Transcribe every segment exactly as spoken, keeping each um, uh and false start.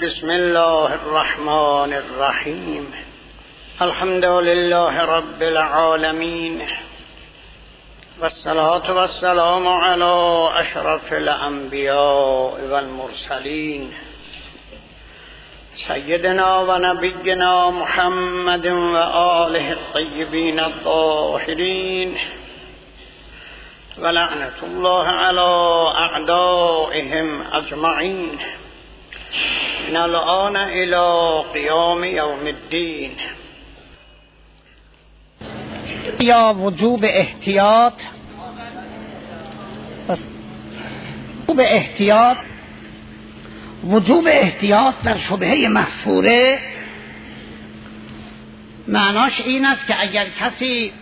بسم الله الرحمن الرحیم. الحمد لله رب العالمین والصلاة والسلام علی اشرف الانبیاء والمرسلین سیدنا و نبینا محمد و آله الطیبین الطاهرین و لعنت الله علی اعدائهم اجمعین من الآن الى قیام یوم الدین. یا وجوب احتیاط وجوب احتیاط وجوب احتیاط در شبهه محصوره معناش این است که اگر کسی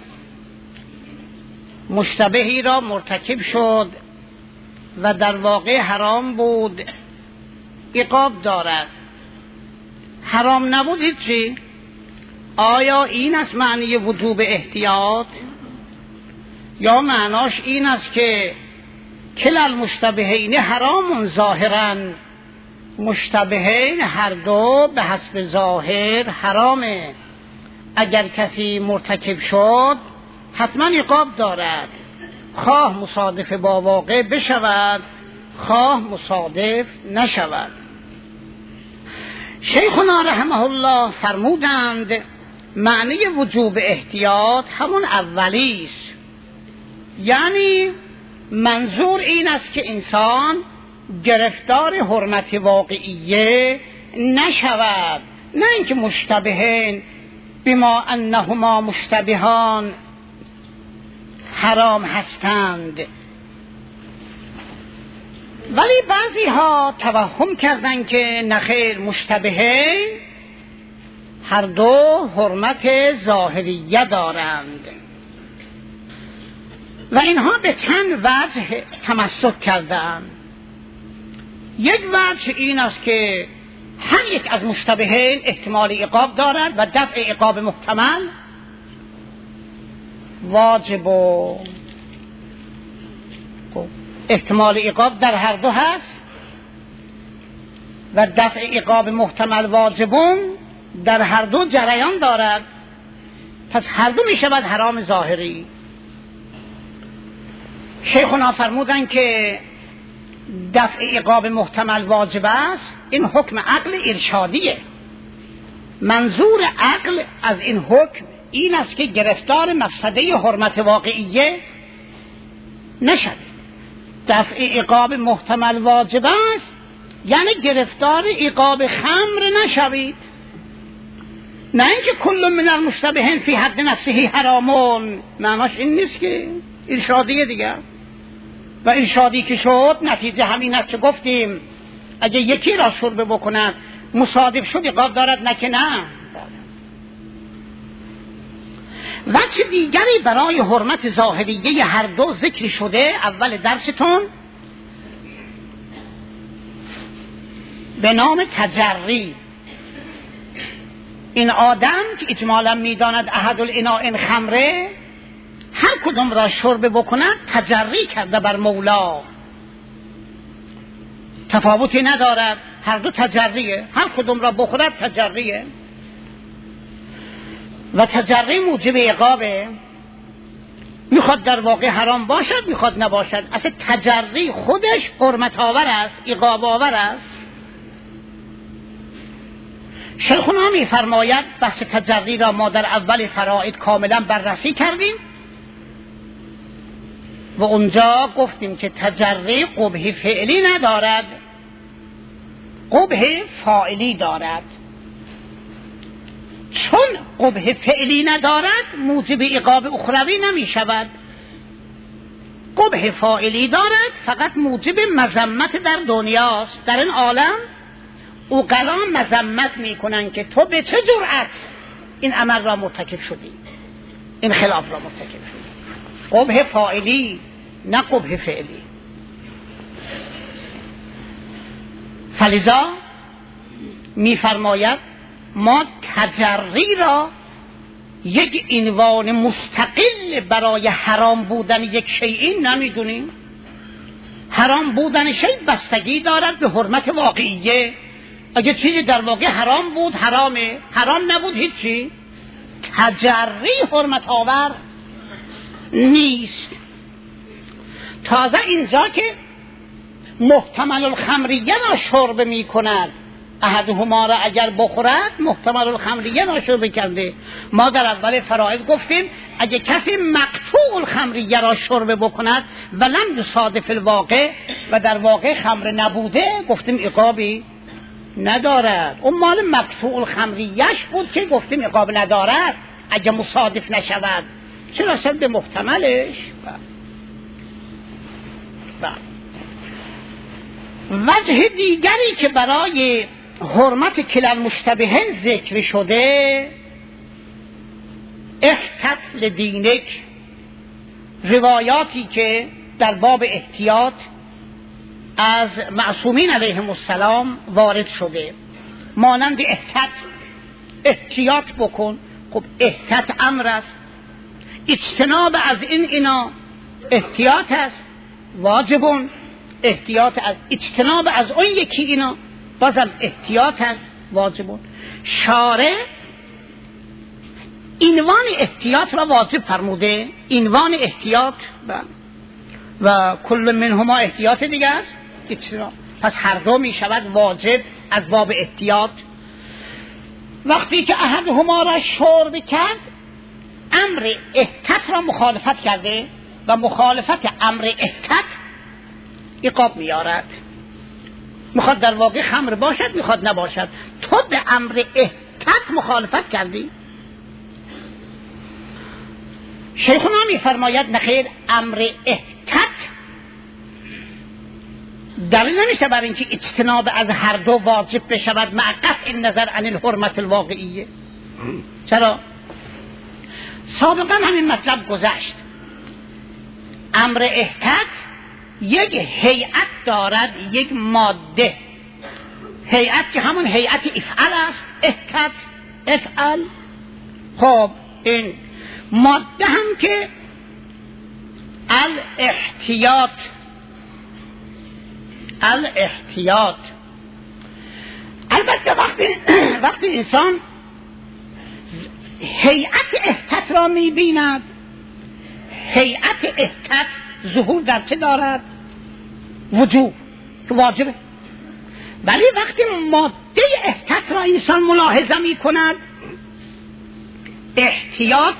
مشتبهی را مرتکب شد و در واقع حرام بود عقاب دارد، حرام نبود هیچی. آیا این است معنی وجوب احتیاط، یا معناش این است که کلا المشتبهین حرام ظاهرا، مشتبهین هر دو به حسب ظاهر حرامه، اگر کسی مرتکب شد حتما عقاب دارد، خواه مصادف با واقع بشود خواه مصادف نشود. شیخنا رحمه الله فرمودند معنی وجوب احتیاط همون اولی است، یعنی منظور این است که انسان گرفتار حرمت واقعیه نشود، نه اینکه مشتبهین بما انهما مشتبهان حرام هستند. ولی بعضی ها توهم کردند که نخیر، مشتبهین هر دو حرمت ظاهریه دارند و اینها به چند وجه تمسک کردند. یک وجه این است که هر یک از مشتبهین احتمال عقاب دارد و دفع عقاب محتمل واجب و احتمال عقاب در هر دو هست و دفع عقاب محتمل واجبون در هر دو جریان دارد، پس هر دو می شود حرام ظاهری. شیخنا فرمودن که دفع عقاب محتمل واجب است، این حکم عقل ارشادیه. منظور عقل از این حکم این است که گرفتار مفسده حرمت واقعیه نشد. دفع عقاب محتمل واجب است یعنی گرفتار عقاب خمر نشوید، نه اینکه کل من المشتبهین فی حد نفسه حرامون. معناش این نیست، که ارشادیه دیگر، و ارشادی که شد نتیجه همین است که گفتیم اگه یکی را شربه بکند مصادف شد عقاب دارد، نه که نه. وجه دیگری برای حرمت ظاهریه هر دو ذکر شده اول درستون به نام تجری. این آدم که اجمالا میداند احد الاناء خمره، هر کدوم را شربه بکند تجری کرده بر مولا، تفاوتی ندارد، هر دو تجریه، هر کدوم را بخورد تجریه و تجری موجب عقابه. میخواد در واقع حرام باشد میخواد نباشد، اصلا تجری خودش حرمت آور است، عقاب آور است. شیخنا میفرماید بحث تجری را ما در اول فرائض کاملا بررسی کردیم و اونجا گفتیم که تجری قبح فعلی ندارد، قبح فاعلی دارد. چون قبح فعلی ندارد موجب عقاب اخروی نمی شود، قبح فاعلی دارد فقط موجب مذمت در دنیاست. در این عالم عقلا مذمت می کنن که تو به چه جرأت این عمل را مرتکب شدی، این خلاف را مرتکب شدی. قبح فاعلی نه قبح فعلی. فلذا می فرماید ما تجری را یک عنوان مستقل برای حرام بودن یک شیء نمیدونیم. حرام بودن شیء بستگی دارد به حرمت واقعیه اگه چیزی در واقع حرام بود حرامه، حرام نبود هیچی، تجری حرمت آور نیست. تازه اینجا که محتمل الخمریه را شرب می کند، احدهما را اگر بخورد محتمل الخمریه را شرب کرده. ما در اول فرائض گفتیم اگه کسی مقطوع الخمریه را شرب بکند ولم یصادف الواقع و در واقع خمر نبوده، گفتیم عقابی ندارد. اون مال مقطوع الخمریهش بود که گفتیم عقاب ندارد اگه مصادف نشود، چه رسد به محتملش. وجه دیگری که برای حرمت کلا المشتبهین ذکر شده، احتط لدینک، روایاتی که در باب احتیاط از معصومین علیهم السلام وارد شده، مانند احتط، احتیاط بکن. خب احتط امر است، اجتناب از این اینا احتیاط است، واجبون. احتیاط از اجتناب از اون یکی اینا بازم احتیاط است، واجبون. شارع عنوان احتیاط را واجب فرموده، عنوان احتیاط و کل منهما احتیاط دیگر اجتناب، پس هر دو می شود واجب از باب احتیاط. وقتی که احدهما را شرب کرد امر احتیاط را مخالفت کرده و مخالفت امر احتیاط عقاب میارد. میخواد در واقع خمر باشد میخواد نباشد، تو به امر احتیاط مخالفت کردی. شیخنا میفرماید نخیر، امر احتیاط دلیل نمیشه بر اینکه اجتناب از هر دو واجب بشود مع قطع النظر عن الحرمت الواقعیه. چرا؟ سابقا همین مطلب گذشت. امر احتیاط یک هیئت دارد، یک ماده، هیئت که همون هیئت افعل است، احتیاط افعل. خب این ماده هم که الاحتیاط، الاحتیاط. البته وقتی وقتی انسان هیئت احتیاط را می‌بیند، هیئت احتیاط ظهور در چه دارد؟ وجوب، که واجبه. ولی وقتی ماده احتیاط را انسان ملاحظه می کند، احتیاط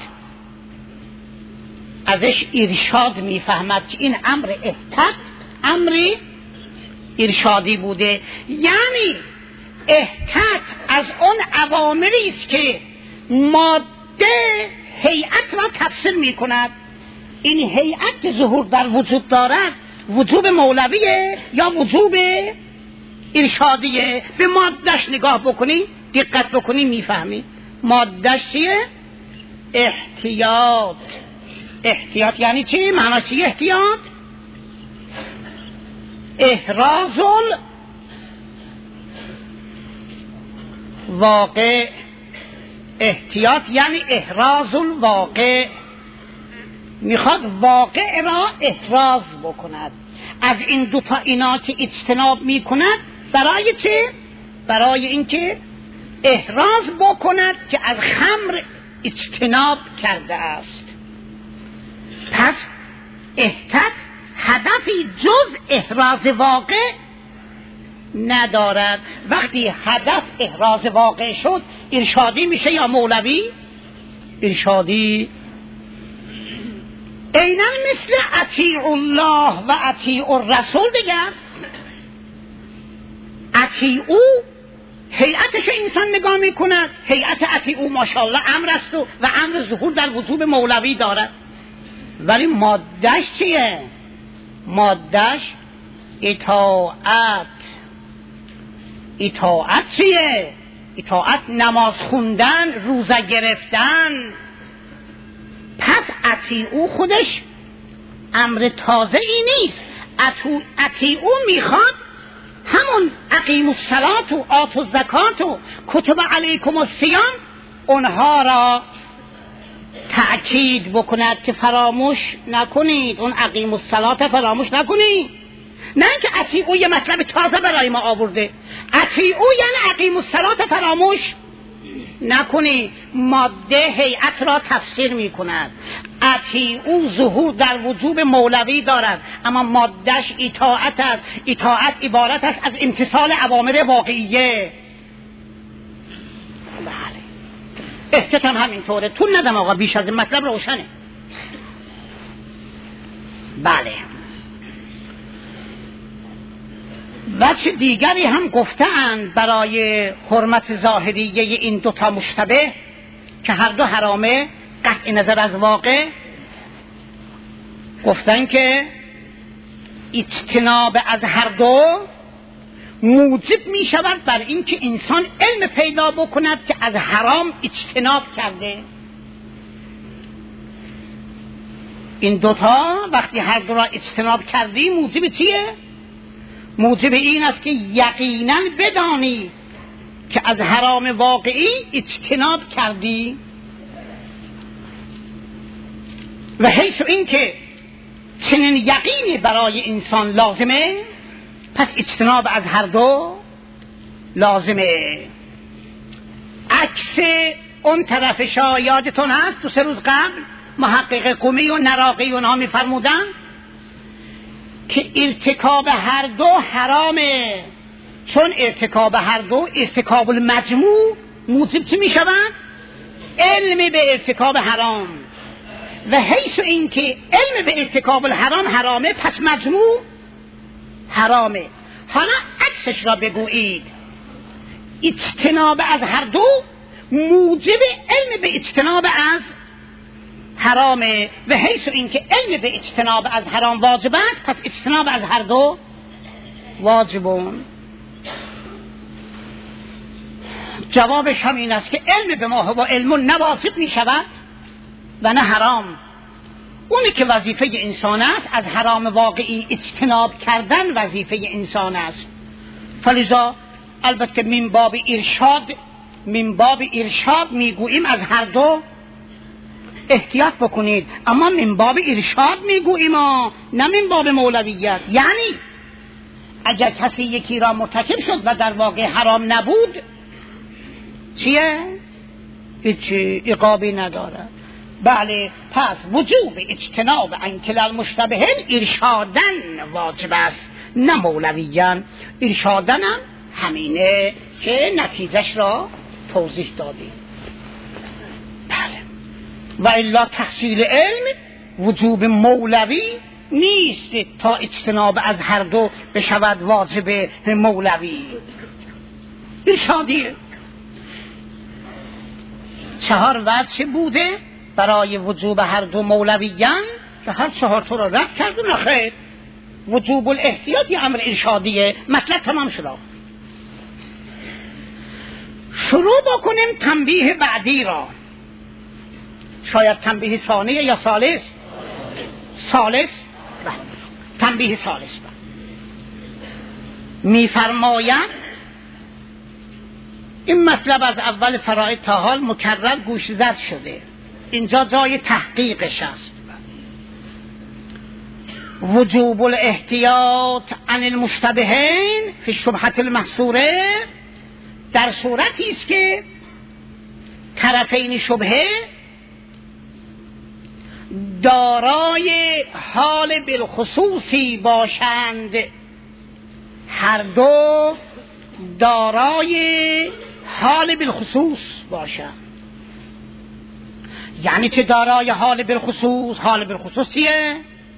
ازش ارشاد می فهمد که این امر احتیاط امر ارشادی بوده، یعنی احتیاط از اون اوامری است که ماده هیئت را تفسیر می کند. این هیئت که ظهور در وجود دارد وجوب مولویه یا وجوب ارشادیه؟ به مادهش نگاه بکنی، دقت بکنی میفهمی مادهش چیه؟ احتیاط. احتیاط یعنی چی؟ معنی چی احتیاط؟ احراز الواقع. احتیاط یعنی احراز الواقع، میخواد واقع را احراز بکند از این دوتا اینا که اجتناب میکند. برای چه؟ برای اینکه احراز بکند که از خمر اجتناب کرده است. پس احتیاط هدفی جز احراز واقع ندارد. وقتی هدف احراز واقع شد ارشادی میشه یا مولوی؟ ارشادی. اینا مثل اطیع الله و اطیع الرسول دیگر. اطیع او هیئتش انسان نگاه میکند، هیئت اطیع او ماشاءالله امر است و امر ظهور در وجوب مولوی دارد. ولی مادهش چیه؟ مادهش اطاعت. اطاعت چیه؟ اطاعت نماز خوندن، روزه گرفتن. پس اطیعو خودش امر تازه ای نیست. اطیعو میخواد همون اقیم الصلاة و آت الزکات و کتب علیکم الصیام اونها را تأکید بکند که فراموش نکنید، اون اقیم الصلاة فراموش نکنید. نه اینکه اطیعوا یه مطلب تازه برای ما آورده. اطیعوا یعنی اقیموا الصلاة فراموش نکنی. ماده هیئت را تفسیر می کند. اطیعوا ظهور در وجوب مولوی دارد، اما مادهش اطاعت است. اطاعت عبارت است از امتثال اوامر واقعیه. بله احتیاط هم همینطوره. تو ندم آقا، بیش از این مطلب روشنه. بله وجه دیگری هم گفتند برای حرمت ظاهریه این دوتا مشتبه که هر دو حرامه قطع نظر از واقع. گفتن که اجتناب از هر دو موجب می شود بر این که انسان علم پیدا بکند که از حرام اجتناب کرده. این دوتا وقتی هر دو را اجتناب کردی موجب چیه؟ موجب این است که یقینا بدانی که از حرام واقعی اجتناب کردی. و حیث این که چنین یقینی برای انسان لازمه، پس اجتناب از هر دو لازمه. عکس اون طرف شایادتون هست. تو سه روز قبل محقق قمی و نراقی اونها می فرمودن که ارتکاب هر دو حرامه، چون ارتکاب هر دو ارتکاب المجموع موجب چی می شود؟ علم به ارتکاب حرام. و حیث این که علم به ارتکاب الحرام حرامه، پس مجموع حرامه. حالا عکسش را بگویید. اجتناب از هر دو موجب علم به اجتناب از حرامه. و حیث این که علم به اجتناب از حرام واجب است، پس اجتناب از هر دو واجبون. جوابش هم این است که علم به ما هو علم نه واجب می شود و نه حرام. اونی که وظیفه انسان است از حرام واقعی اجتناب کردن وظیفه انسان است. فلذا البته من باب ارشاد من باب ارشاد میگوییم از هر دو احتیاط بکنید، اما من باب ارشاد میگوییم نه من باب مولویت. یعنی اگر کسی یکی را مرتکب شد و در واقع حرام نبود چیه؟ هیچ عقابی ندارد. بله پس وجوب اجتناب عن کلا المشتبهین ارشادن واجب است نه مولویان. ارشادن هم همینه که نتیجهش را توضیح دادیم. بله و الا تحصیل علم وجوب مولوی نیست تا اجتناب از هر دو بشود واجب مولوی. ارشادیه. چهار وجه بوده برای وجوب هر دو مولویان که هر چهار تو را رد کردن. خیر وجوب الاحتیاط یه امر ارشادیه. مطلب تمام شد. شروع بکنیم تنبیه بعدی را. شاید تنبیه ثانیه یا ثالث ثالث تنبیه ثالث میفرماید این مطلب از اول فرائض تا حال مکرر گوش زد شده، اینجا جای تحقیقش است. وجوب الاحتیاط عن المشتبهین فی الشبهة المحصوره در صورتی است که طرفین شبهه دارای حال بالخصوصی باشند. هر دو دارای حال بالخصوص باشند. یعنی که دارای حال بالخصوص. حال بالخصوص چیه؟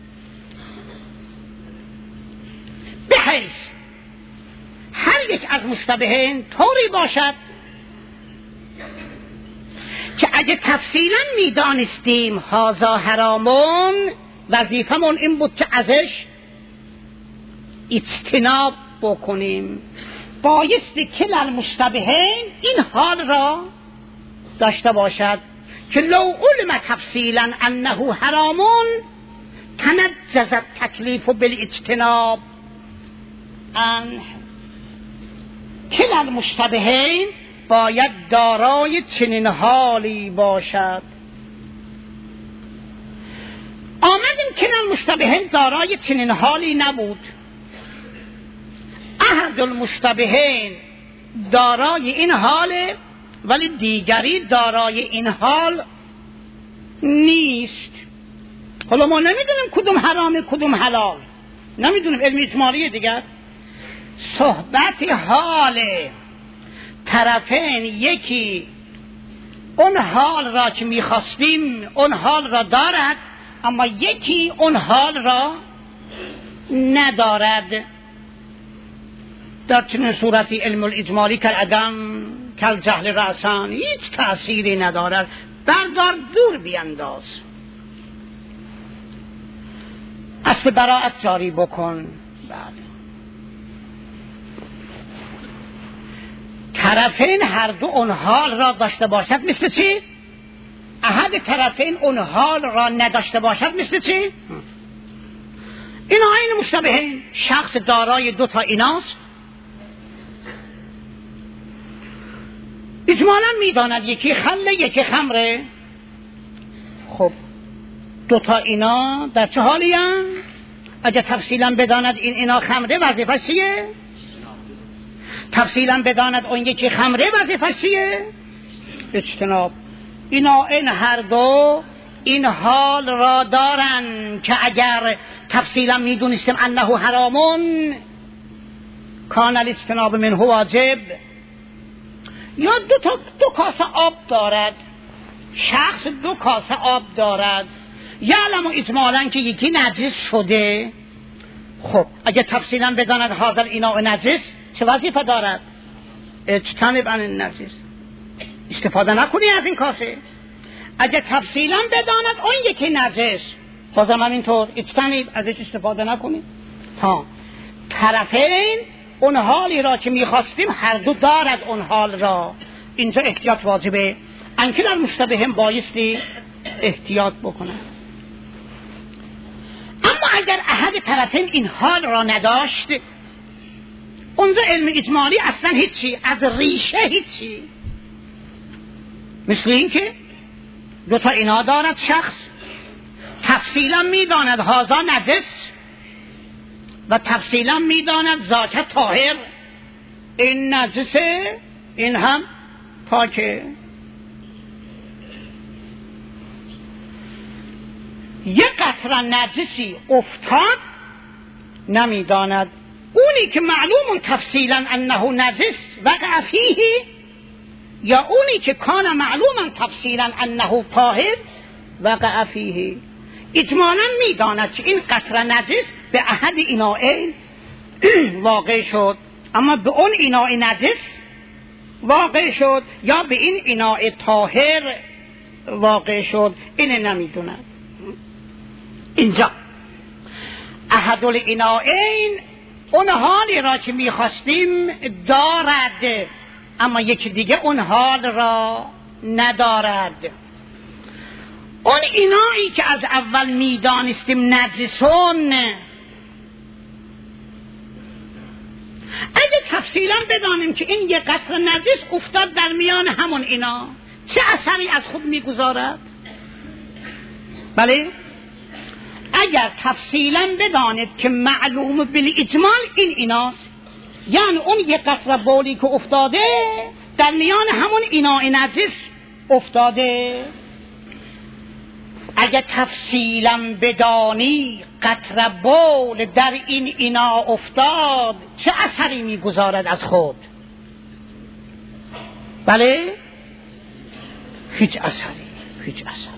بحیث هر یک از مشتبهین طوری باشد که اگه تفصیلا میدانستیم هازا حرامون، وظیفمون این بود که ازش اجتناب بکنیم. بایستی کل المشتبهین این حال را داشته باشد که لو علم تفصیلا انه حرامون تنجز التکلیف بالاجتناب عنه. کل المشتبهین باید دارای چنین حالی باشد. آمدیم که المشتبهین دارای چنین حالی نبود. احد المشتبهین دارای این حاله ولی دیگری دارای این حال نیست. حالا ما نمیدونیم کدوم حرامه کدوم حلال، نمیدونیم، علم اجمالی دیگر. صحبت حال طرفین، یکی اون حال را که میخواستیم اون حال را دارد، اما یکی اون حال را ندارد. در چنین صورتی علم الاجمالی کل عدم کل جهل رأسان، هیچ تأثیری ندارد. بردار دور بینداز، اصل براءت جاری بکن. بله، طرفین هر دو اون حال را داشته باشد مثل چی؟ احد طرفین اون حال را نداشته باشد مثل چی؟ این آیین مشتبهین، شخص دارای دو تا ایناست، اجمالا میداند یکی خمره یکی خمره. خب دو تا اینا در چه حالی هم؟ اگه تفصیلا بداند این اینا خمره وظیفه چیه؟ تفصیلا بداند اون یکی خمره وظیفه چیه؟ اجتناب. اینا این هر دو این حال را دارن که اگر تفصیلا میدونستیم انه حرامون کان الاجتناب منه واجب. یا دو تا دو کاسه آب دارد، شخص دو کاسه آب دارد، یعلم اجمالا که یکی نجس شده. خب اگه تفصیلا بداند حاضر اینا نجس، چه وظیفه دارد؟ اجتنب عن النجس، استفاده نکنی از این کاسه. اگه تفصیلا بداند اون یکی نجس، بازم همینطور اجتنب، ازش استفاده نکنی. ها، طرفین اون حالی را که میخواستیم هر دو دارد اون حال را، اینجا احتیاط واجبه. انکه در مشتبه هم بایستی احتیاط بکنه. اما اگر احد طرفین این حال را نداشت، اونجا علم اجمالی اصلا هیچی، از ریشه هیچی. مثل این که دو تا اینا دارد شخص، تفصیلا میداند هازا نجس و تفصیلا میداند ذاک طاهر، این نجسه این هم پاکه. یک قطره نجسی افتاد نمیداند، اونی که معلوم تفصیلا انه نجس وقع فیه، یا اونی که کان معلوما تفصیلا انه طاهر وقع فیه. اجمالا میداند که این قطره نجس به احد اینائین واقع شد، اما به اون ایناء نجس واقع شد یا به این ایناء طاهر واقع شد، این نمیدوند. اینجا احد الینائین اون حالی را که میخواستیم دارد، اما یکی دیگه اون حال را ندارد. اون اینایی که از اول میدانستیم نجسون، اگه تفصیلا بدانیم که این یک قطره نجس افتاد در میان همون اینا، چه اثری از خود میگذارد؟ بله، اگر تفصیلا بدانید که معلوم بالاجمال این ایناست، یعنی اون یک قطره بولی که افتاده در میان همون ایناء نجس افتاده، اگر تفصیلا بدانی قطره بول در این اینا افتاد، چه اثری میگذارد از خود؟ بله، هیچ اثری، هیچ اثر.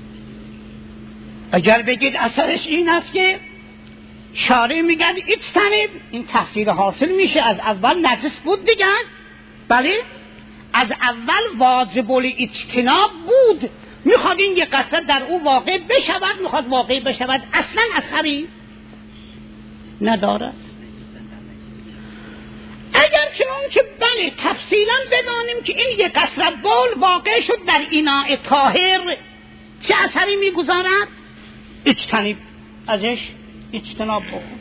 اگر بگید اثرش این است که شارع میگن اجتنب، این تفسیر حاصل میشه از اول نجس بود دیگه. بله، از اول واجب الاجتناب بود، میخواد این یک قطره در او واقع بشود، میخواد واقع بشود، اصلا اثری ندارد. اگر چنان که بله تفصیلا بدانیم که این یک قطره بول واقع شد در ایناء طاهر، چه اثری میگذارد؟ اجتنب، ازش اجتناب بکن.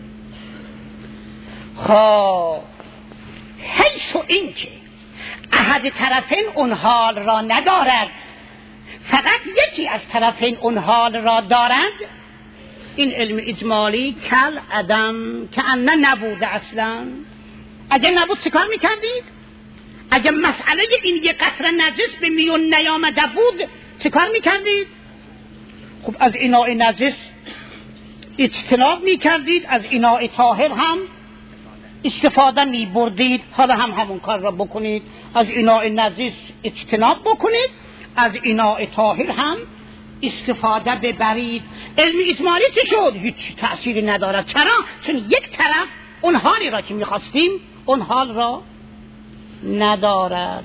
خب حیث این که احد طرفین اون حال را ندارد، فقط یکی از طرفین اون حال را دارد، این علم اجمالی کل عدم، که انه نبوده اصلا. اگه نبود چه کار میکردید؟ اگه مسئله این یک قطره نجس به میون نیامده بود چه کار میکردید؟ خب از ایناء نجس اجتناب میکردید، از ایناء طاهر هم استفاده میبردید. حالا هم همون کار را بکنید، از ایناء نجس اجتناب بکنید، از ایناء طاهر هم استفاده ببرید. علم اجمالی چه شد؟ هیچ تأثیری ندارد. چرا؟ چون یک طرف اون حالی را که میخواستیم اون حال را ندارد.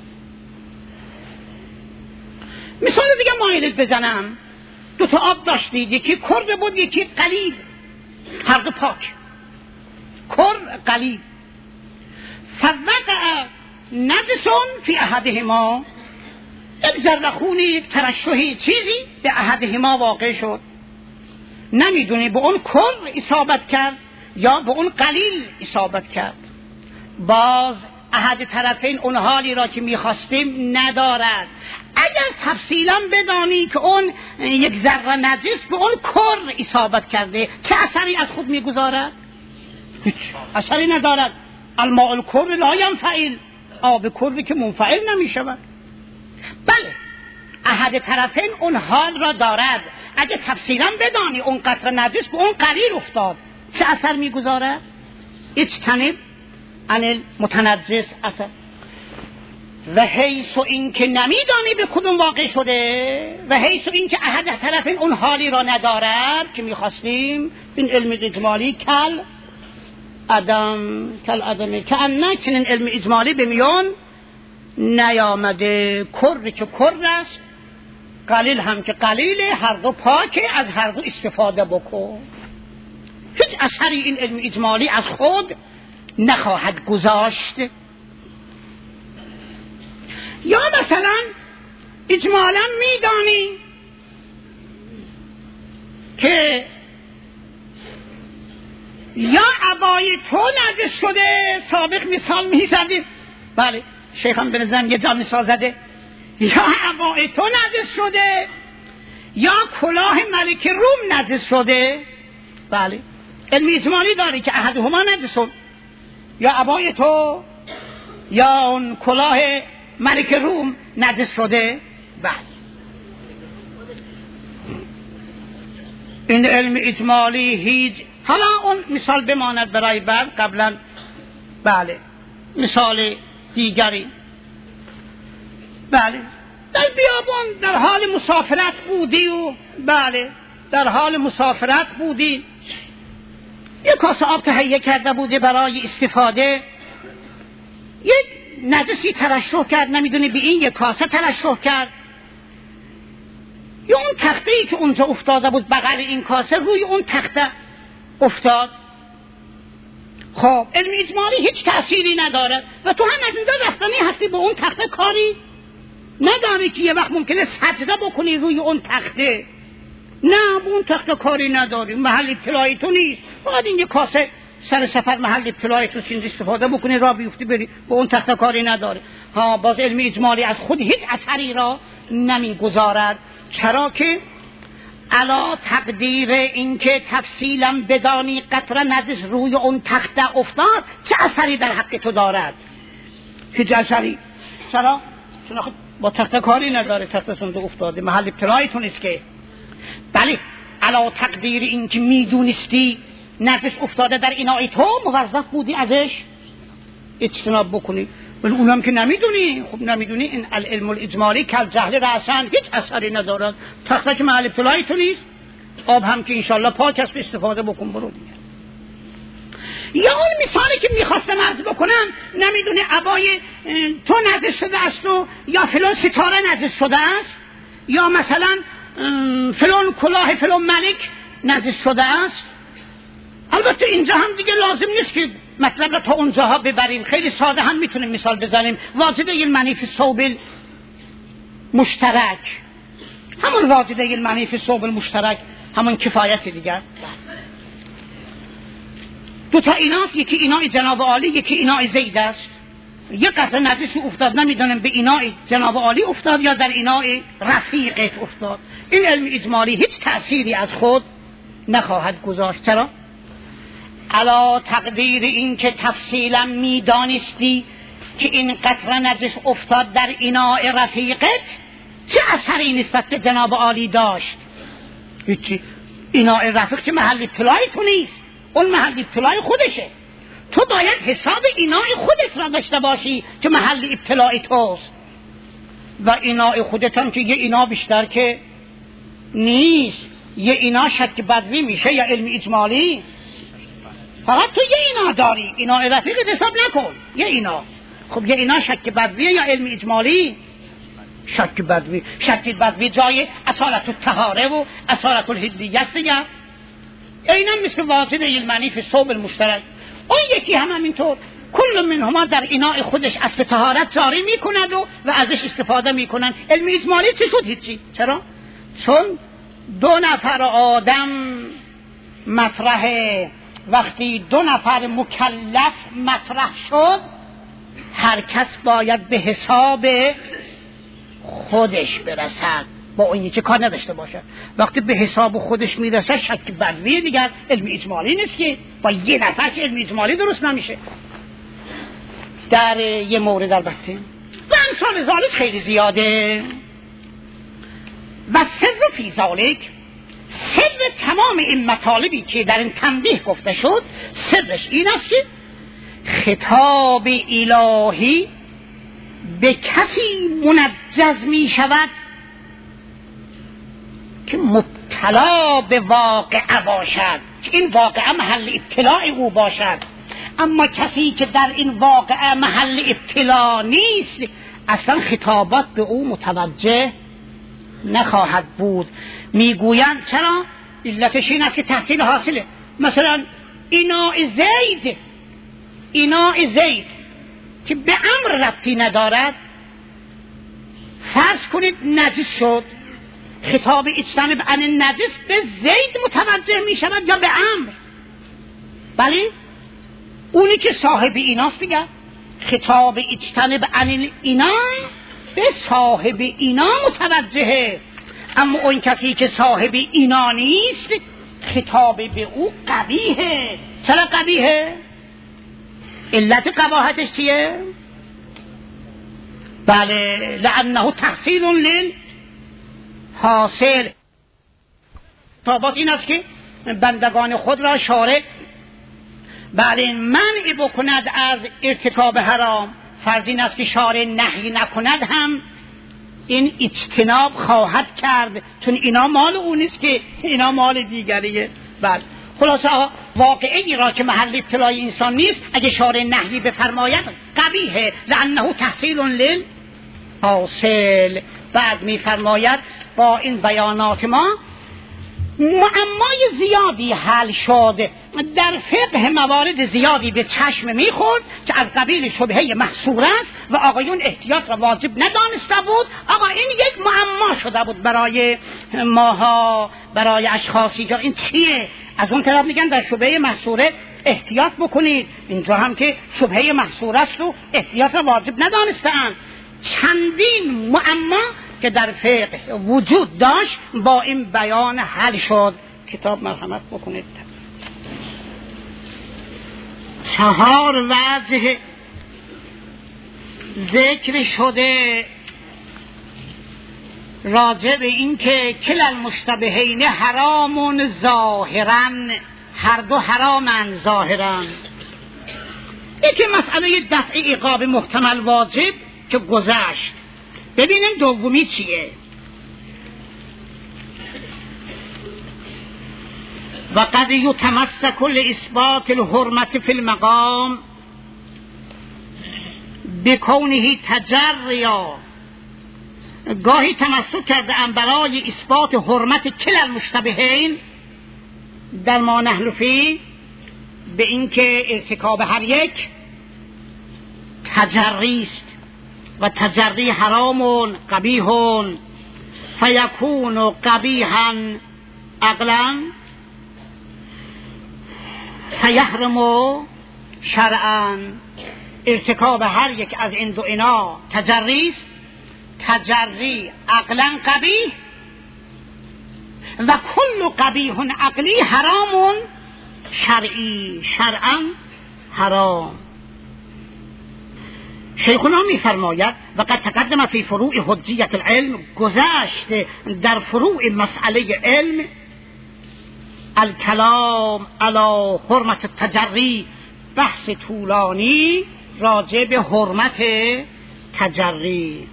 مثال دیگه مایلت بزنم. دو تا آب داشتید، یکی کر بود یکی قلیل، هر دو پاک. کر قلیل فوقع نجسون فی احدهما، یک ذره خونی، یک ترشحی چیزی به احدهما واقع شد. نمیدونی به اون کر اصابت کرد یا به اون قلیل اصابت کرد. باز احد طرفین اون حالی را که میخواستیم ندارد. اگر تفصیلا بدانی که اون یک ذره نجس به اون کر اصابت کرده چه اثری از خود میگذارد؟ هیچ اثری ندارد. الماء الکر لا ینفعل، آب کری که منفعل نمیشود. بله احد طرفین اون حال را دارد. اگر تفصیلا بدانی اون قطره نجس به اون قلیل افتاد چه اثر میگذارد؟ اجتنب عن المتنجس اثر. و حیث این که نمیدانی به کدوم واقع شده و حیث این که احد طرفین اون حالی را ندارد که میخواستیم، این علم اجمالی کل عدم کل عدمه که انه چنین علم اجمالی به میان نیامده. کر که کر است، قلیل هم که قلیله، هر دو پاکه، از هر دو استفاده بکن. هیچ اثری این علم اجمالی از خود نخواهد گذاشت. یا مثلا اجمالا میدانی که یا عبای تو نجس شده، سابق مثال میزدیم، بله شیخ هم بنظرم یه جا مثال زده، یا عبای تو نجس شده یا کلاه ملک روم نجس شده. بله علم اجمالی داری که احدهما نجس شد، یا عبای تو یا اون کلاه ملک روم نجس شده. بله این علم اجمالی هیچ. حالا اون مثال بماند برای بعد قبلا. بله مثال دیگری، بله در بیابان در حال مسافرت بودی و بله در حال مسافرت بودی، یک کاسه آب تهیه کرده بوده برای استفاده، یک نجسی ترشح کرد، نمیدونی به این یک کاسه ترشح کرد، یا اون تخته‌ای که اونجا افتاده بود بغل این کاسه روی اون تخته افتاد. خب علم اجمالی هیچ تأثیری نداره و تو هم از اینجا رفتنی هستی به اون تخته کاری نداری که یه وقت ممکنه سجده بکنی روی اون تخته. نه به اون تخته کاری نداری، محل ابتلای تو نیست. باید این یه کاسه سر سفر محل ابتلای تو سینج استفاده بکنی را بیفتی بری، به اون تخته کاری نداره. ها باز علم اجمالی از خود هیچ اثری را نمیگذارد. چرا که علا تقدیر این که تفصیلا بدانی قطره نجس روی اون تخته افتاد چه اثری در حق تو دارد؟ هیچ اثری. چرا؟ چون با تخته کاری نداره، تخته سنده افتاده، محل ابتلایتون است که. بله علا تقدیر این که میدونستی نجس افتاده در اینای تو، موظف بودی ازش اجتناب بکنی. ولی اونم که نمیدونی، خب نمیدونی، این العلم الاجمالی کل جهل رأسن، هیچ اثری ندارد. تخته که محل ابتلای تو نیست، آب هم که انشالله پاک است استفاده بکن برو دیگه. یا اون مثالی که میخواستم عرض بکنم، نمیدونی عبای تو نجس شده است و یا فلان ستاره نجس شده است، یا مثلا فلان کلاه فلان ملک نجس شده است. البته اینجا هم دیگه لازم نیست که مطلب را تا اونجاها ببریم، خیلی ساده هم میتونیم مثال بزنیم. واجده المنی فی الثوب مشترک، همون واجده المنی فی الثوب مشترک، همون کفایت دیگر. دو تا ایناست، یکی اینای جناب عالی، یکی اینای زید است. یک قطره نجس افتاد، نمیدونم به اینای جناب عالی افتاد یا در اینای رفیقت افتاد. این علم اجمالی هیچ تأثیری از خود نخواهد گذاشت. چرا؟ علا تقدیر این که تفصیلا میدانستی که این قطره نجس افتاد در ایناء رفیقت، چه اثری نسبت به جناب عالی داشت؟ هیچی. ایناء رفیق که محل اطلاع تو نیست، اون محل اطلاع خودشه. تو باید حساب ایناء خودت را داشته باشی که محل اطلاع توست، و ایناء خودت هم که یه اینا بیشتر که نیست. یه اینا شک بدوی میشه یا علم اجمالی؟ فقط تو یه اینا داری، اینا رفیقت حساب نکن. یه اینا، خب یه اینا شک بدوی یا علم اجمالی؟ شک بدوی. شک بدوی جای اصالت الطهاره و اصالت الحلیه است دیگه. اینا مثل واجد علمانی فی صوب المشترک. اون یکی هم همینطور، کل منهما در ایناء خودش اصل طهارت جاری میکند و و ازش استفاده میکنن. علم اجمالی چه شد؟ هیچی. چرا؟ چون دو نفر آدم مطرحه. وقتی دو نفر مکلف مطرح شد، هر کس باید به حساب خودش برسد، با اون یکی کار نداشته باشد. وقتی به حساب خودش میرسد شک بدوی دیگر علم اجمالی نیست که با یه نفر که علم اجمالی درست نمیشه. در یه مورد البته و امثال ذالک خیلی زیاده. و سر فی ذالک، سر تمام این مطالبی که در این تنبیه گفته شد، سرش این است که خطاب الهی به کسی منجز می شود که مبتلا به واقعه باشد، که این واقعه محل اطلاع او باشد. اما کسی که در این واقعه محل اطلاع نیست، اصلا خطابات به او متوجه نخواهد بود. میگویند چرا؟ علتش این است که تحصیل حاصله. مثلا ایناء زید، ایناء زید که به امر ربطی ندارد، فرض کنید نجس شد، خطاب اجتناب عن النجس به زید متوجه می شود یا به امر؟ بله، اونی که صاحب ایناست دیگه. خطاب اجتناب عن اینا به صاحب اینا متوجهه. اما اون کسی که صاحب اینا نیست، خطاب به او قبیحه. چرا قبیحه؟ علت قباحتش چیه؟ بله، لانه تحصیل للحاصل. تابات این است که بندگان خود را شارع بله منع بکند از ارتکاب حرام. فرض این است که شارع نهی نکند هم این اجتناب خواهد کرد، چون اینا مال اون نیست که اینا مال دیگریه. بله، خلاصه واقعی را که محل اطلاع انسان نیست، اگه شارع نهی بفرماید قبیحه، لانه تحصیل للحاصل. بعد میفرماید با این بیانات ما معمای زیادی حل شد. در فقه موارد زیادی به چشم میخورد که از قبیل شبهه محصور است و آقایون احتیاط را واجب ندانسته بود. آقا این یک معما شده بود برای ماها، برای اشخاصی. جا این چیه؟ از اون طرف میگن در شبهه محصوره احتیاط بکنید، اینجا هم که شبهه محصور است و احتیاط را واجب ندانستند. چندین معما که در فقه وجود داشت با این بیان حل شد. کتاب مرحمت بکنید. چهار وجه ذکر شده راجع به این که کل المشتبهین حرامون ظاهرن، هر دو حرامن ظاهرن. یکی مسئله دفع عقاب محتمل واجب که گذشت. ببینیم دومی چیه. و قد یتمسک لاثبات الحرمت فی المقام بکونه تجریا. گاهی تمسک کرده ام برای اثبات حرمت کل المشتبهین در ما نحن فی، به اینکه ارتکاب هر یک تجری است و تجری حرام قبیح، فیکون قبیحا عقلا فیحرم شرعا. ارتکاب هر یک از این دو اینا تجری است، تجری عقلا قبیح و کل قبیح عقلی حرام شرعی شرعا حرام. شیخنا میفرماید و قد تقدم فی فروع حجیت العلم، گذشت در فروع مسئله علم، الکلام علی حرمت التجری، بحث طولانی راجع به حرمت تجری.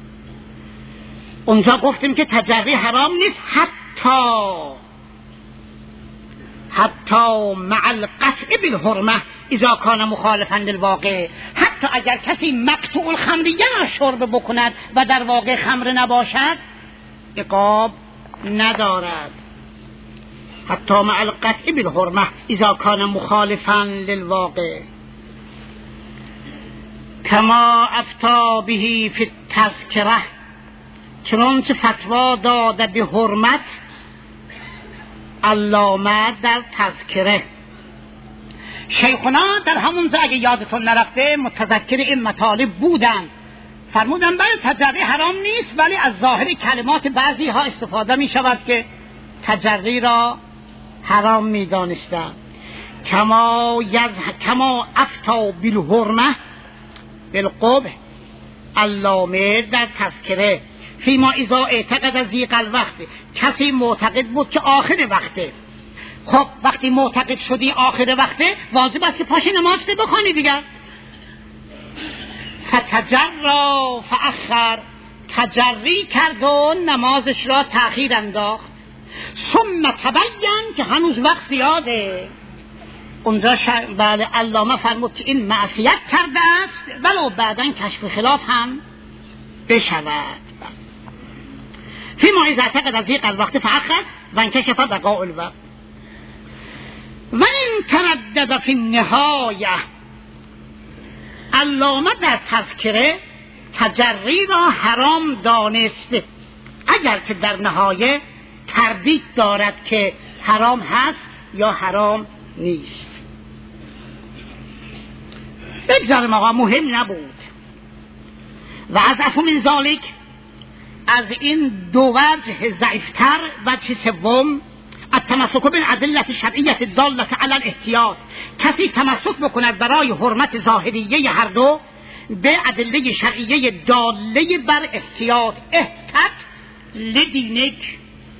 اونجا گفتیم که تجری حرام نیست حتی حتی مع القطع بالحرمه اذا کان مخالفا للواقع، حتی اگر کسی مقطوع الخمریه را شرب بکند و در واقع خمر نباشد عقاب ندارد. حتی مع القطع بالحرمه اذا کان مخالفا للواقع، کما افتا به فی التذکره، چنانچه فتوا داده به حرمت علامه در تذکره. شیخنا در همونجا اگه یادتون نرفته متذکر این مطالب بودن، فرمودن بله تجری حرام نیست، ولی از ظاهر کلمات بعضی ها استفاده می شود که تجری را حرام می دانستن. کما یزه کما افتا بالحرمه بالقبح، علامه در تذکره. فیما اذا اعتقد ضیق الوقت، کسی معتقد بود که آخر وقته. خب وقتی معتقد شدی آخر وقته، واجب است که پاشی نماز بخونی دیگر. فتجرا فاخر، تجری کرد و نمازش را تأخیر انداخت. ثم تبین، که هنوز وقت زیاده. اونجا شر... بله علامه فرمود که این معصیت کرده است ولو بعداً کشف خلاف هم بشود. فیما اذا اعتقد ضیق الوقت فاخر و انکشف بقاء الوقت. و این تردد فی النهایه، علامه در تذکره تجری را حرام دانست، اگر که در نهایه تردید دارد که حرام هست یا حرام نیست. بگذارم آقا، مهم نبود. و از افهم من ذالک، از این دو وجه ضعیفتر، وجه سوم التمسک بالادله الشرعیه الداله علی الاحتیاط، کسی تمسک بکند برای حرمت ظاهریه هر دو به ادله شرعیه داله بر احتیاط. احتیاط لدینک،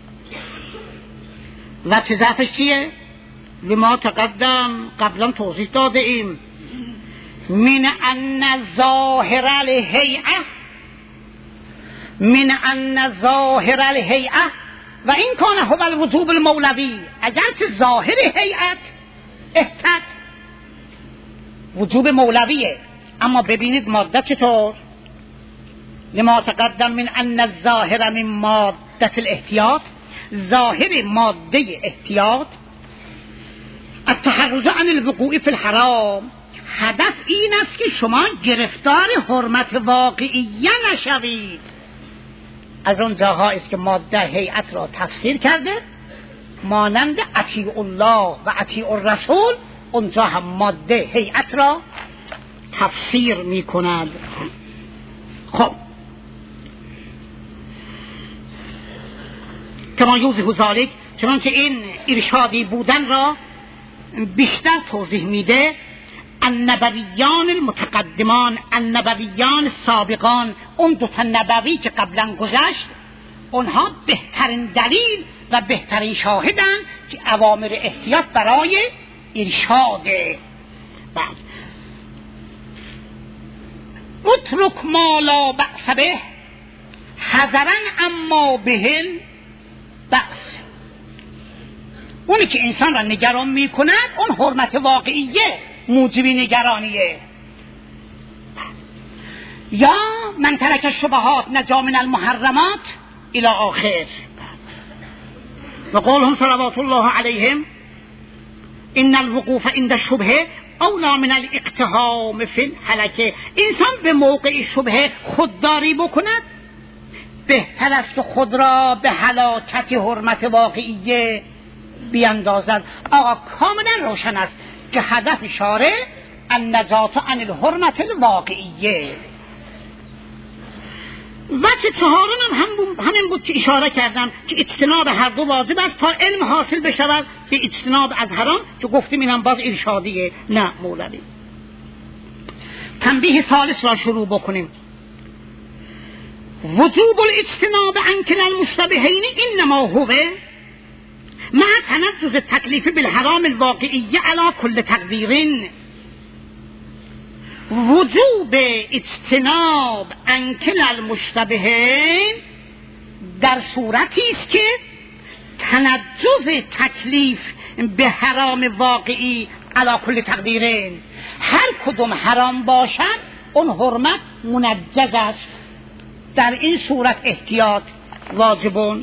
و چه ضعفش چیه؟ لما تقدم، قبلا توضیح داده ایم. من ان ظاهر الهیئه من ان ظاهر الهیئه و این کان هو الوجوب المولوی، اگرچه ظاهر هیئت احتیاط وجوب مولویه، اما ببینید ماده چطور. لما تقدم من ان الظاهر من ماده الاحتیاط، ظاهر ماده احتیاط التحرز عن الوقوع فی الحرام، هدف این است که شما گرفتار حرمت واقعیه نشوید. از اون جاها است که ماده هیئت را تفسیر کرده، مانند اطیع الله و اطیع الرسول، اونجا هم ماده هیئت را تفسیر می کند. خب کما یوضح ذلک، چنانچه این ارشادی بودن را بیشتر توضیح میده. النبویان المتقدمان، النبویان سابقان، اون دو تا نبوی که قبلا گذشت، اونها بهترین دلیل و بهترین شاهدن که اوامر احتیاط برای ارشاده. بعد اترک ما لا بأس به حذرا اما بهن بأس، اونی که انسان را نگران می کند اون حرمت واقعیه موجبی نگرانیه. یا من ترک الشبهات نجا من المحرمات الى آخر. و قولهم صلوات الله علیهم ان الوقوف عند الشبهه اولا من الاقتحام فی الهلکه، انسان به موقع شبهه خودداری بکند بهتر است که خود را به هلاکت حرمت واقعیه بیندازد. آقا کاملا روشن است که هدف شارع النجات عن الحرمت الواقعیه. وجه چهارم هم همین بود که اشاره کردم که اجتناب هر دو واجب است تا علم حاصل بشود، به اجتناب از حرام که گفتیم اینم باز ارشادیه نه مولوی. تنبیه ثالث را شروع بکنیم. وجوب الاجتناب عن كلا المشتبهين انما هو مع تنزز التكليف بالحرام الواقعي على كل تقدير. وجوب اجتناب عن كلا المشتبهين در صورتی است که تنجز تکلیف به حرام واقعی علی کل تقدیرین، هر کدوم حرام باشد اون حرمت منجز است. در این صورت احتیاط واجبون.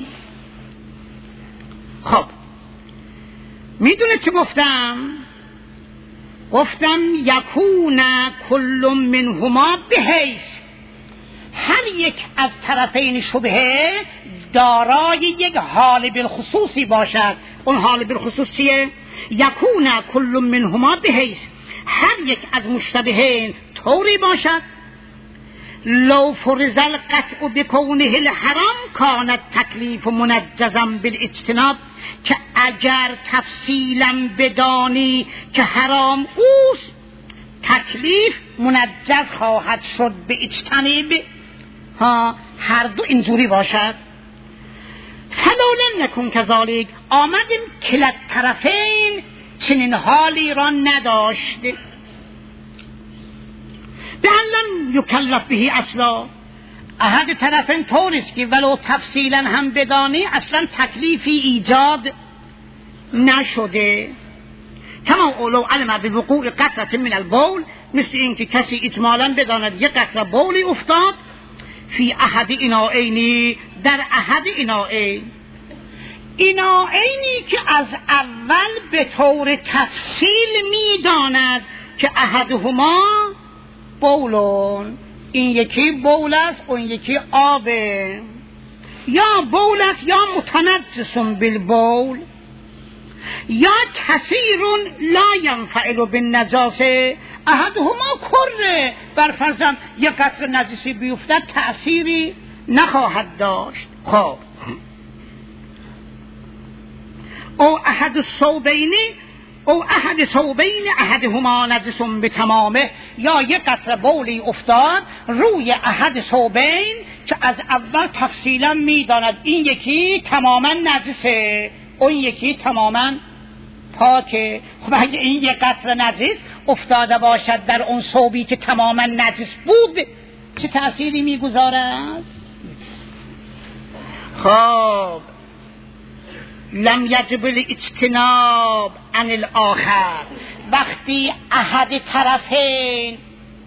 خب میدونه چه گفتم؟ گفتم یکون کل منهما بحیث، هر یک از طرفین شبهه دارای یک حال بالخصوصی باشد. اون حال بالخصوص چیه؟ یکون کل منهما بحیث، هر یک از مشتبهین طوری باشد لو فرض القطع بکونه الحرام کانت تکلیف منجزا بالاجتناب، که اگر تفصیلا بدانی که حرام اوست تکلیف منجز خواهد شد به اجتناب. ها هر دو اینجوری باشد. فلو لم نکن کذالک، آمدیم کلا طرفین چنین حالی را نداشت. بأن یکلف بهی اصلا، احد طرفین طوریست که ولو تفصیلا هم بدانی اصلا تکلیفی ایجاد نشده. کما اولو علم بوقوع قطره من البول، مثل این که کسی اجمالا بداند یک قطره بولی افتاد فی احد اینائینی، در احد اینائین، اینائینی که از اول به طور تفصیل میداند که احدهما بولون، این یکی بول است اون یکی آبه، یا بول است یا متنجس بالبول، یا کثیر لا ینفعل بالنجاسه، احدهما کره، بر فرضاً یک قطره نجسی بیفتد تأثیری نخواهد داشت. خب او احد الثوبین او احد ثوبین احدهما نجس بتمامه، یا یک قطره بولی افتاد روی احد ثوبین که از اول تفصیلا میداند این یکی تماما نجسه اون یکی تماما پاکه. خب اگه این یک قطره نجس افتاده باشد در اون ثوبی که تماما نجس بود چه تأثیری میگذارد؟ خب لم یجب الاجتناب عن الاخر، وقتی احد طرفین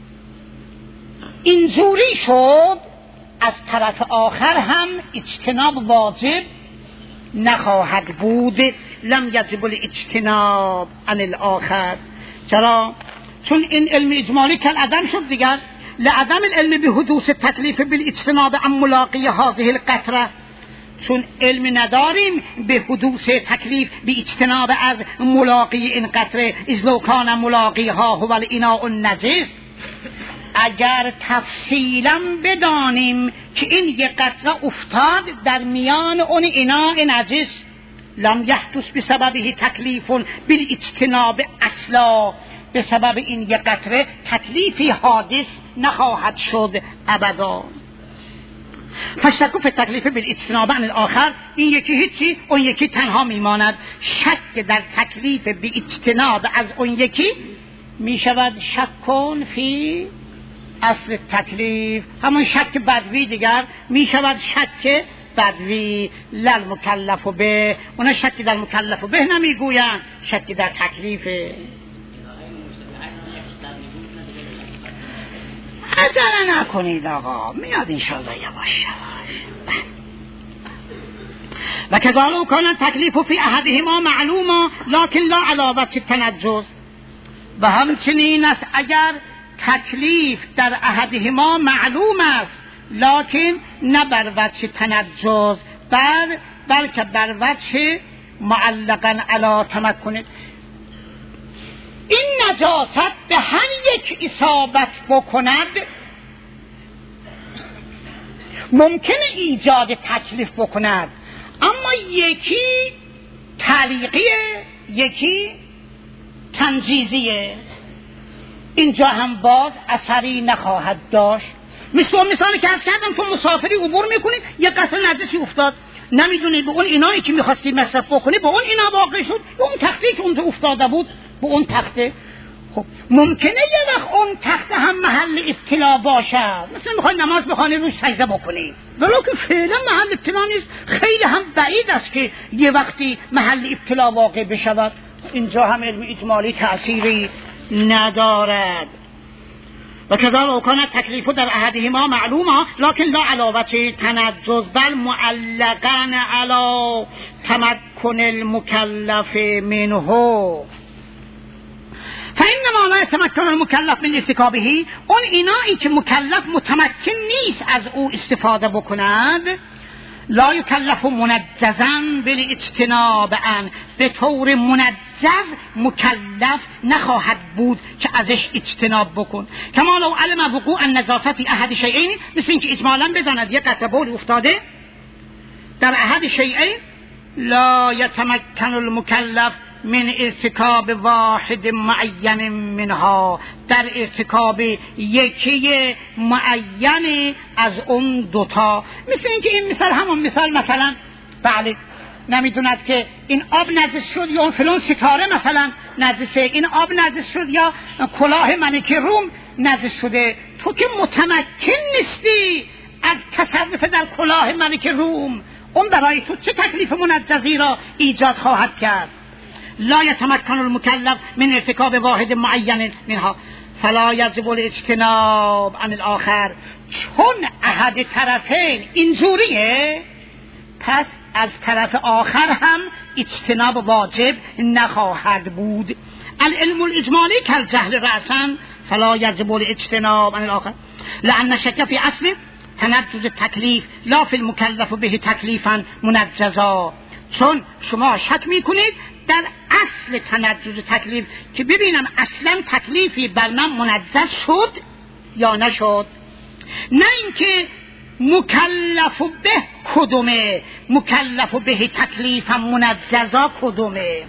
اینجوری شد از طرف آخر هم اجتناب واجب نخواهد بود. لم یجب الاجتناب عن الاخر. چرا؟ چون این علم اجمالی کل عدم شد دیگر. لعدم العلم به حدوث تکلیف بالاجتناب عن ملاقی هذه القطره، چون علم نداریم به حدوث تکلیف به اجتناب از ملاقی این قطره، اذ لو کان ملاقی ها هو الاناء النجس. اگر تفصیلا بدانیم که این یک قطره افتاد در میان اون اناء نجس، لم یحدث بسببه تکلیف بالاجتناب اصلا، به سبب این یک قطره تکلیفی حادث نخواهد شد ابدا. فشکف تکلیف بالاجتناب عن الاخر، این یکی هیچی اون یکی تنها میماند. شک در تکلیف به اجتناب از اون یکی میشود شکون فی اصل تکلیف، همون شک بدوی دیگر میشود شک بدوی. لل مکلف به، اونا شک در مکلف به نمیگویند، شک در تکلیفه. عجله نکنید آقا، میاد انشاءالله یواش یواش. و کذالک کان تکلیف فی احدهما معلوما لکن لا علی وجه تنجز، و همچنین است اگر تکلیف در احدهما معلوم است لکن نه بر وجه تنجز، بل بلکه بر وجه معلقا علی تمکن. این نجاست به هر یک اصابت بکند ممکنه ایجاد تکلیف بکند، اما یکی تعلیقیه یکی تنجیزیه، اینجا هم باز اثری نخواهد داشت. مثل مثالی که عرض کردم تو مسافری عبور میکنی یک قطره نجسی افتاد، نمیدونی به اون اینایی که میخواستی مصرف بکنی به اون اینا واقع شد، به اون تختی که اونجا افتاده بود به اون تخته. خب ممکنه یه وقت اون تخته هم محل ابتلا باشد، مثلا میخوای نماز بخوانی روش سجده بکنی، ولو که فعلا محل ابتلا نیست، خیلی هم بعید است که یه وقتی محل ابتلا واقع بشود. اینجا هم علم اجمالی تأثیری ندارد. و كذا كان التكليف در احدهما معلوما لكن لا علاوة تنجز بل معلقا على تمكن المكلف منه، فإنما لا يتمكن المكلف من ارتكابه، اون اینایی که مکلف متمکن نیست از او استفاده بکند، لا یکلف منجزا بالاجتناب عن، به طور منجز مکلف نخواهد بود که ازش اجتناب بکن. کما لو علم وقوع النجاسة فی احد شیئین، مثل اینکه اجمالا بداند یک قطره بول افتاده در احد شیئین، لا یتمکن المکلف من ارتکاب واحد معین منها، در ارتکاب یکی معین از اون دوتا. مثل اینکه این مثال همون مثال، مثلا بله نمیدوند که این آب نجس شد یا اون فلان ستاره مثلا نجسه، این آب نجس شد یا کلاه ملکه روم نجس شده، تو که متمکن نیستی از تصرف در کلاه ملکه روم، اون برای تو چه تکلیف منجزی را ایجاد خواهد کرد؟ لا يتمكن المكلف من ارتكاب واحد معين منها فلا يجب الاجتناب عن الاخر، چون احد طرفین اینجوریه پس از طرف آخر هم اجتناب واجب نخواهد بود. العلم الاجمالی كالجهل رأسا فلا يجب الاجتناب عن الاخر لأن الشك في اصل تنجز التكليف لا في المكلف به تكليفا منجزا، چون شما شک میکنید در اصل تنجز تکلیف که ببینم اصلا تکلیفی بر من منجز شد یا نشد، نه اینکه مکلف به کدومه، مکلف به تکلیف منجزا کدومه.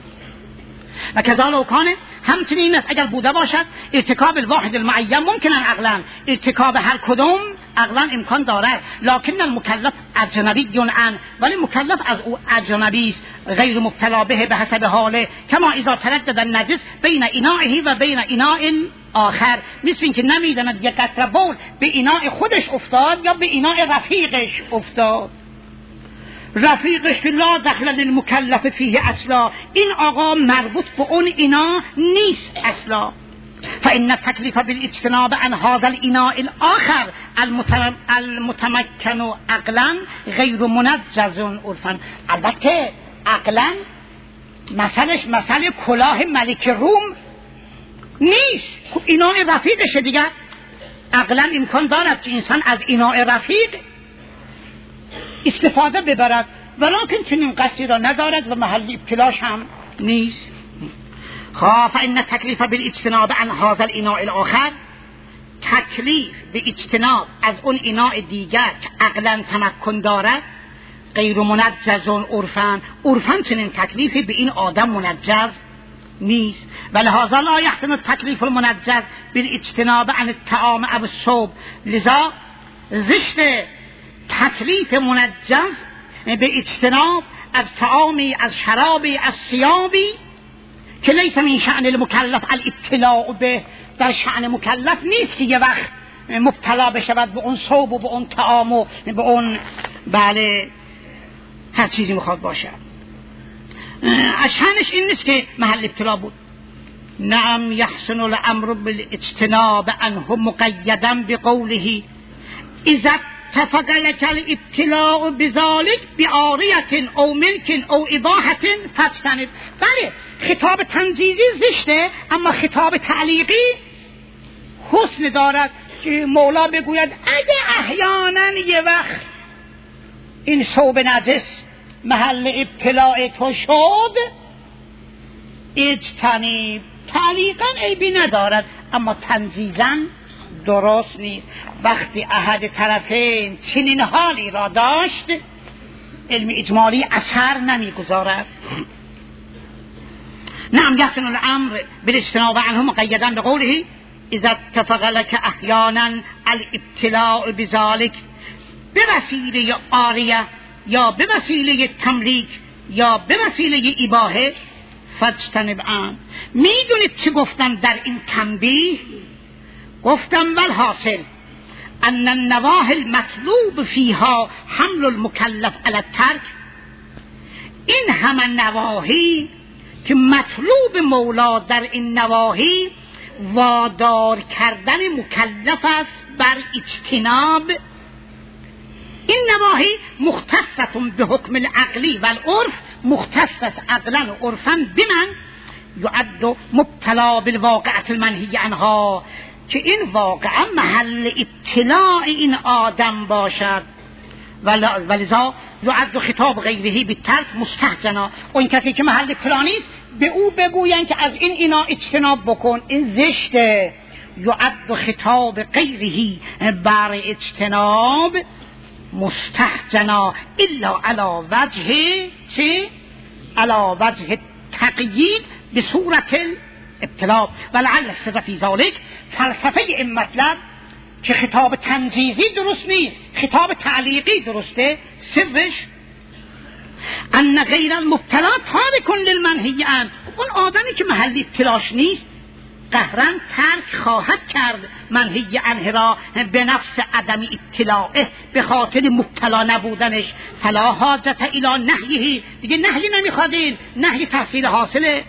و کذالک کانه، همچنین است اگر بوده باشد ارتکاب الواحد المعین ممکنن عقلا، ارتکاب هر کدوم عقلا امکان دارد، لکن المکلف اجنبی عن، ولی مکلف از او اجنبی است، غیر مبتلا به به حسب حاله، کما اذا تردد النجس بین انائه و بین اناء آخر، مثل اینکه نمیداند یک قطره بول به اناء خودش افتاد یا به اناء رفیقش افتاد، رفیقش لا دخل للمکلف فیه اصلا، این آقا مربوط به اون اینا نیست اصلا. فإن التكليف بالاجتناب عن هذا الإناء الآخر المتمكن عقلا غیر منجز عرفا، البته عقلا مثلش مثل کلاه ملک روم نیست، ایناء رفیقشه دیگر، عقلا امکان دارد که انسان از ایناء رفیق استفاده ببرد، ولکن چنین قصدی را ندارد و محل ابتلاش هم نیست. خب فإن التكليف بالاجتناب عن هذا الإناء الآخر، تکلیف به اجتناب از اون اناء دیگر که عقلا تمکن دارد غیر منجز عرفا، عرفا چنین تکلیفی به این آدم منجز نیست. ولهذا لا يحسن التكليف المنجز بالاجتناب عن الطعام او الصوب، لذا زشت تکلیف منجز به اجتناب از طعامی، از شرابی، از ثیابی که لیس من شأن المکلف الابتلاء به، در شأن مکلف نیست که یه وقت مبتلا بشود به اون صوب و به اون طعام و به اون بله هر چیزی میخواد باشه، از شأنش این نیست که محل ابتلا بود. نعم یحسن الامر بالاجتناب عنه مقیدا بقوله اذا اتفق لك الابتلاء بذلك بعاریة او ملک او اباحة فاجتنب. بله خطاب تنزیزی زشته، اما خطاب تعلیقی حسن دارد که مولا بگوید اگه احیانا یه وقت این ثوب نجس محل ابتلاء تو شد اجتنب، تعلیقا عیبی ندارد اما تنزیزا درست نیست. وقتی احد طرفین چنین حالی را داشت علم اجمالی اثر نمیگذارد. نعم يحسن الامر بالاجتناب عنه مقیدا بقوله اذا اتفق لك احیانا الابتلاء بذلك، به وسیله عاریه یا به وسیله تملیک یا به وسیله اباحه، فاجتنب عنه. میدونید چی گفتم در این تنبیه؟ گفتم والحاصل ان النواهی المطلوب فیها حمل المکلف علی الترک، این همه نواهی که مطلوب مولا در این نواهی وادار کردن مکلف است بر اجتناب. این نواهی مختصة به حکم العقلی و العرف، مختص عقلا و عرفا بمن یعد مبتلا بالواقعة المنهی عنها، که این واقعا محل اطلاع این آدم باشد، ولذا یعد خطاب غیره بالترک مستحسنا. اون کسی که محل اطلاع نیست به او بگوین که از این اینا اجتناب بکن، این زشته. یعد خطاب غیره بر اجتناب مستحسنا الا علی وجه چه؟ علی وجه تقیید به صورت الابتلاء. ولعل السر فی ذلک، فلسفه این مطلب که خطاب تنجیزی درست نیست، خطاب تعلیقی درسته. سرش ان غیر المبتلا تارک للمنهی عنه، اون آدمی که محل ابتلاش نیست قهرن ترک خواهد کرد منهی عنه را به نفس عدم اطلاعه، به خاطر مبتلا نبودنش. فلا حاجت الی نهیه، دیگه نهی نمیخوادین، نهی تحصیل حاصله.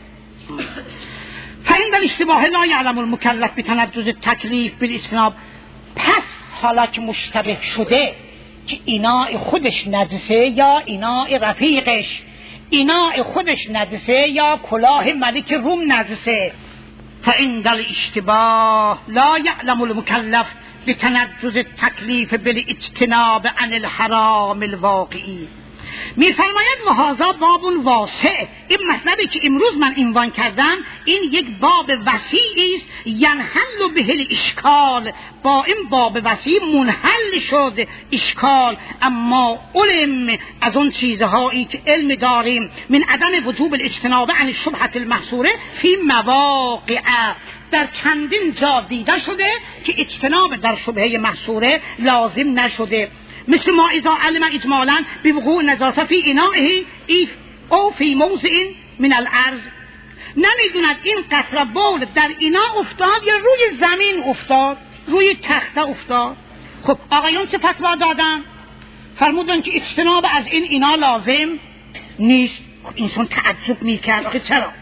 فإن الاشتباه لا يعلم المكلف بتنجز التکلیف بالاجتناب، پس حالا که مشتبه شده که ایناء خودش نجسه یا ایناء رفیقش، ایناء خودش نجسه یا کلاه ملک روم نجسه، فإن الاشتباه لا يعلم المكلف بتنجز التکلیف بالاجتناب عن الحرام الواقعی. میفرماید و هذا باب واسع، این مطلبی که امروز من عنوان کردم این یک باب وسیعی است، ینحل به الاشکال، با این باب وسیع منحل شد اشکال. اما علم از اون چیزهایی که علم داریم من عدم وجوب الاجتناب عن الشبهة المحصوره فی مواقع، در چندین جا دیده شده که اجتناب در شبهه محصوره لازم نشده، مثل ما اذا علم اجمالا بوقوع نجاسه فی انائه او فی موضع من الارض. نمیدوند این قطره بول در اینا افتاد یا روی زمین افتاد، روی تخته افتاد. خب آقایان چه فتوا دادن؟ فرمودن که اجتناب از این اینا لازم نیست. خب انسان تعجب میکرد آخه چرا؟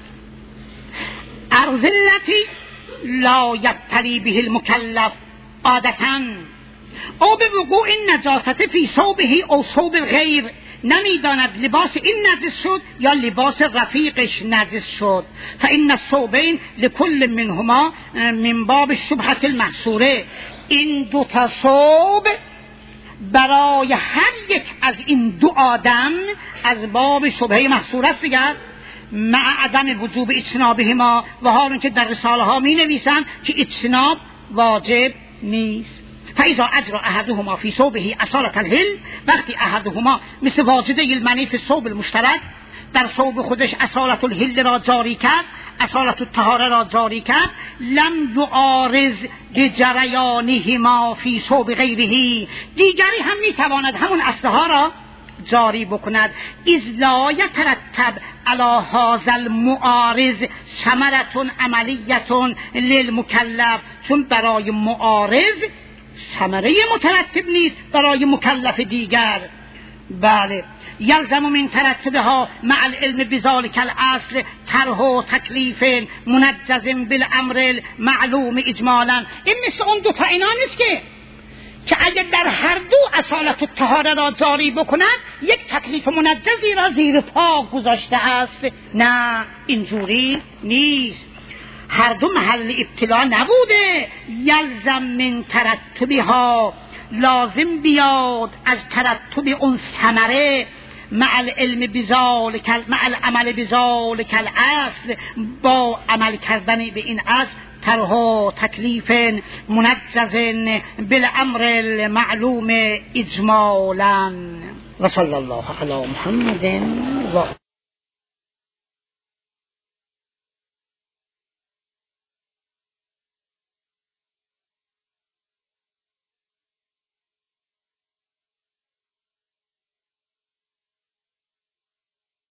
ارذلتی لا یبتلی به المکلف عادتاً او به وقوع این نجاست فی ثوبه او ثوب الغیر، نمیداند لباس این نجس شد یا لباس رفیقش نجس شد. فإن الثوبین لكل منهما من باب الشبهة المحصوره، این دو تا ثوب برای هر یک از این دو آدم از باب شبهه محصوره است دیگر، مع عدم وجوب اجتنابهما، و حالون که در رساله ها می نویسند که اجتناب واجب نیست. فاذا اجرى احدهما في ثوبه اصالة الهل، وقتی احدهما مثل واجده المنی فی الثوب المشترک در ثوب خودش اصالة الهل را جاری کرد، اصالة الطهاره را جاری کرد، لم یعارض بجریانهما فی ثوب غیره، دیگری هم میتواند همون اصله ها را جاری بکند. اذ لا یترتب علی هذا المعارض ثمرة عملیة للمکلف، چون برای معارض ثمره مترتب نیست برای مکلف دیگر. بله یلزم من ترتبها مع العلم بذلك الاصل طرح و تکلیف منجز بالامر معلوم اجمالا. این مثل اون دو تا اینا نیست که که اگر در هر دو اصالت الطهاره را جاری بکند یک تکلیف منجزی را زیر پا گذاشته است. نه اینجوری نیست، هر دو محل ابتلا نبوده. یلزم من ترتبها، لازم بیاد از ترتب اون ثمره مع العلم بذالک مع العمل بذالک الاصل، با عمل کردن به این اصل طرح و تکلیف منجز بالامر المعلوم اجمالا. و صلی الله علی محمد و